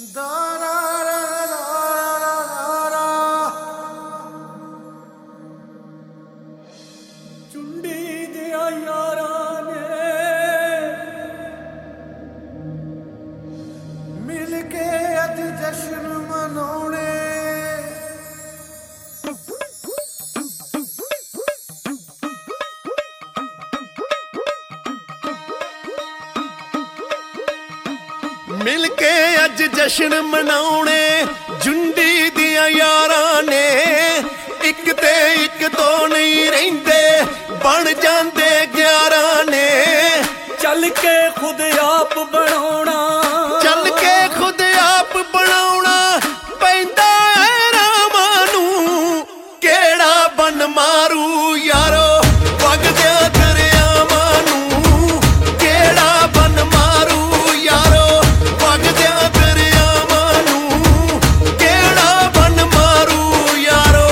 ਚੁੰਡੀ ਦਿਆ ਯਾਰਾਂ ਨੇ ਮਿਲ ਕੇ ਅੱਜ ਜਸ਼ਨ ਮਨਾਉਣੇ। ਮਿਲ ਕੇ ਅੱਜ ਜਸ਼ਨ ਮਨਾਉਣੇ ਜੁੰਡੀ ਦੀਆਂ ਯਾਰਾਂ ਨੇ। ਇੱਕ ਤੇ ਇੱਕ ਦੋ ਨਹੀਂ ਰਹਿੰਦੇ ਬਣ ਜਾਂਦੇ 11 ਨੇ। ਚੱਲ ਕੇ ਖੁਦ ਆਪ ਬਣਾਉਣਾ, ਚੱਲ ਕੇ ਖੁਦ ਆਪ ਬਣਾਉਣਾ ਪੈਂਦਾ ਹੈ ਰਾਮਾਂ ਨੂੰ। ਕਿਹੜਾ ਬਨ ਮਾਰੂ ਯਾਰੋ ਵਗਦਿਆਂ ਦਰਿਆਵਾਂ ਨੂੰ। ਕਿਹੜਾ ਬਨ ਮਾਰੂ ਯਾਰੋ ਵਗਦਿਆਂ ਦਰਿਆਵਾਂ ਨੂੰ। ਕਿਹੜਾ ਬਨ ਮਾਰੂ ਯਾਰੋ।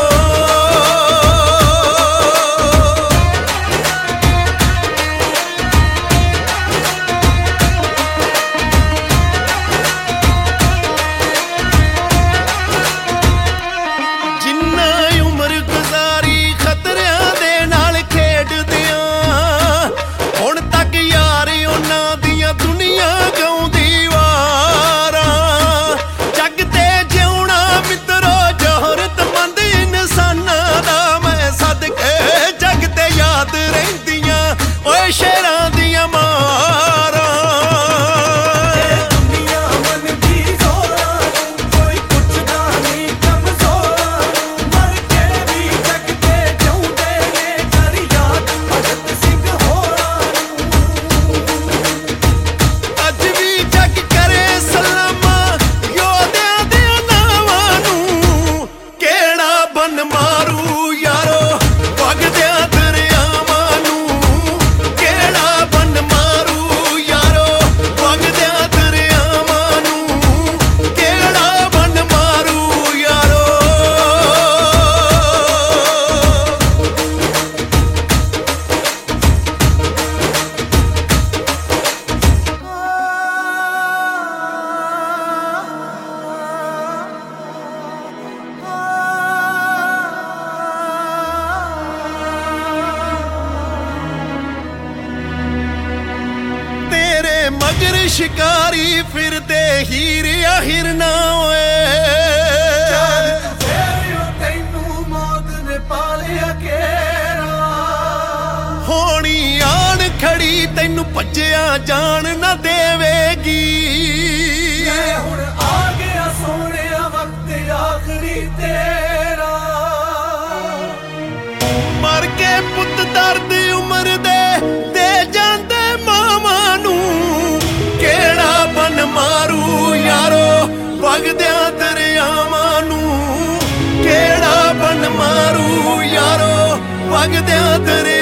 ਜਿੰਨਾ ਉਮਰ ਗੁਜ਼ਾਰੀ ਖਤਰਿਆਂ ਦੇ ਨਾਲ ਖੇਡਦਿਆਂ, ਹੁਣ ਤੱਕ ਯਾਰ ਉਹਨਾਂ ਦੀਆਂ ਦੁਨੀਆ ਗਾਉਂਦੀ ਵਾਰਾਂ। ਜੱਗ ਤੇ ਜਿਉਣਾ ਮਿੱਤਰੋ ਜ਼ਰੂਰਤਮੰਦ ਇਨਸਾਨਾਂ ਦਾ। ਮੈਂ ਸਦਕੇ ਜੱਗ ਤੇ ਯਾਦ ਰਹਿੰਦੀਆਂ ਓਏ ਸ਼ੇਰਾਂ ਦੀਆਂ ਮਾਰਾਂ। ਦੁਨੀਆ ਮੰਨਦੀ ਜ਼ੋਰਾਂ ਨੂੰ, ਕੋਈ ਪੁੱਛਦਾ ਨਹੀਂ ਕਮਜ਼ੋਰਾਂ ਨੂੰ। ਮਰ ਕੇ ਵੀ ਜੱਗ ਤੇ ਜਿਉਂਦੇ ਨੇ ਕਰ ਯਾਦ ਭਗਤ ਸਿੰਘ ਹੋਰਾਂ ਨੂੰ। ਅੱਜ ਵੀ ਜੱਗ ਕਰੇ ਸਲਾਮਾਂ ਯੋਧਿਆਂ ਦੇ ਨਾਵਾਂ ਨੂੰ। ਕਿਹੜਾ ਬਨ ਮਾਰੂ ਯਾਰੋ ਵਗਦਿਆਂ ਦਰਿਆਵਾਂ ਨੂੰ। ਕਿਹੜਾ ਬਨ ਮਾਰੂ ਯਾਰੋ ਵਗਦਿਆਂ ਦਰਿਆਵਾਂ ਨੂੰ। ਕਿਹੜਾ ਬਨ ਮਾਰੂ ਯਾਰੋ। ਤੇਰੇ ਮਗਰ ਸ਼ਿਕਾਰੀ ਫਿਰਦੇ ਹੀਰਿਆ ਹਿਰਨਾ ਓਏ। ਤੈਨੂੰ ਮੌਤ ਨੇ ਪਾਲਿਆ ਕੇਰਾ। ਹੋਣੀ ਆਣ ਖੜੀ ਤੈਨੂੰ ਭੱਜਿਆ ਜਾਣ ਨਾ ਦੇਵੇਗੀ। ਇਹ ਹੁਣ ਆ ਗਿਆ ਸੋਹਣਿਆ ਵਕਤ ਆਖਰੀ ਤੇਰਾ। ਮਰ ਕੇ ਪੁੱਤ ਦਰਦ ਉਮਰ ਦੇ ਜਾਂਦੇ ਮਾਵਾਂ ਨੂੰ। ਕਿਹੜਾ ਬਨ ਮਾਰੂ ਯਾਰੋ ਵਗਦਿਆਂ ਦਰਿਆਵਾਂ ਨੂੰ। ਕਿਹੜਾ ਬਨ ਮਾਰੂ ਯਾਰੋ ਵਗਦਿਆਂ ਦਰਿਆਵਾਂ